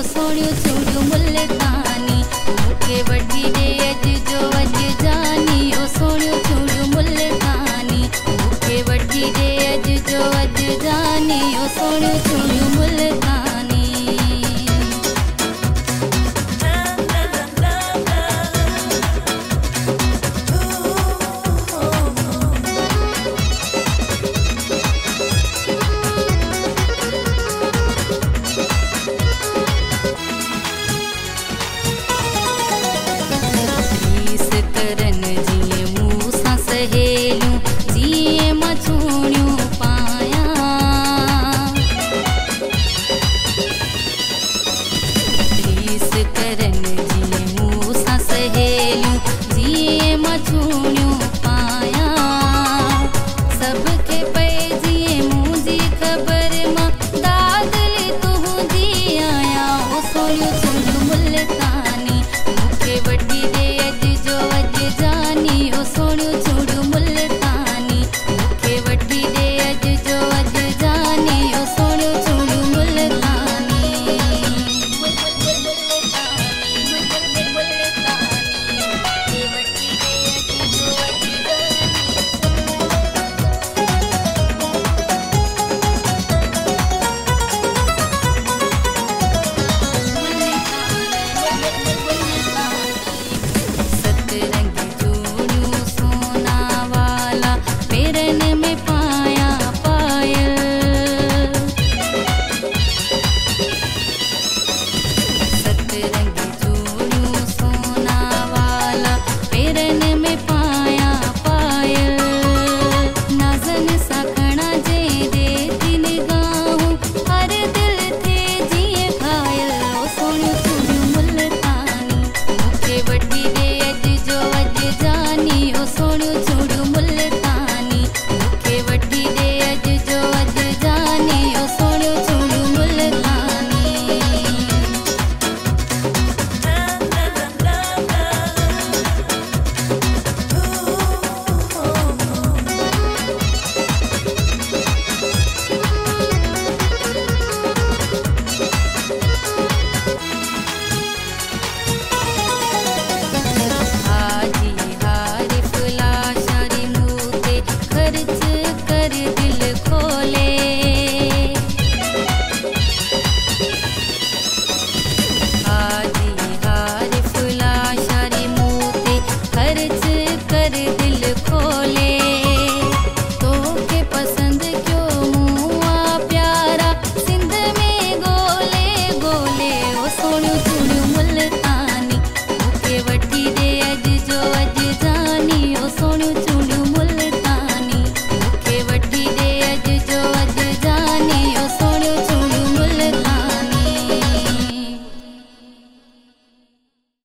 सोनियो चूड़ियूं मुल्तानी मूंखे वठी ॾे अॼु जो अॼु जानी ओ सोनियो चूड़ियूं मुल्तानी मूंखे वठी ॾे अॼु जो अॼु जानी ओ सोनियो चूड़ियूं मुल्तानी। सहेलियूं जीअं मां चूड़ियूं पायां रीस करनि जीअं मूं सां सहेलियूं जीअं मां चूड़ियूं पायां सबके पए जीअं मुंहिंजी ख़बर मां दादली तुंहिंजी आहियां ओ सोनियो चूड़ियूं मुल्तानी मूंखे वठी ॾे अॼु जो अॼु जानी ओ सोनियो चूड़ियूं मुल्तानी मूंखे वठी ॾे अॼु जो अॼु जानी ओ सोनियो चूड़ियूं मुल्तानी। सतरंगी चूड़ियूं सोना वाला पेरनि में पाया पायल सतरंगी चूड़ियूं सोना वाला पेरनि में पाया पायल नाज़न सां खणा जे देती निगाहूं हर दिल थे जीअं घायल ओ सोनियो चूड़ियूं मुल्तानी मूंखे वठी ॾे अॼु जो अॼु जानी ओ सोनियो चूड़ियूं मुल्तानी मूंखे वठी ॾे अॼु जो अॼु जानी ओ सोनियो चूड़ियूं मुल्तानी। हाजी हारिफ लाशारी मुँह ते खर्च कर दिल खोले हाजी हारिफ लाशारी मुँह ते खर्च कर दिल खोले तोखे पसंद क्यों मुआ प्यारा सिंध में गोले गोले ओ सोनियो चूड़ियूं मुल्तानी मूंखे वठी ॾे अॼु जो अॼु जानी ओ सोनियो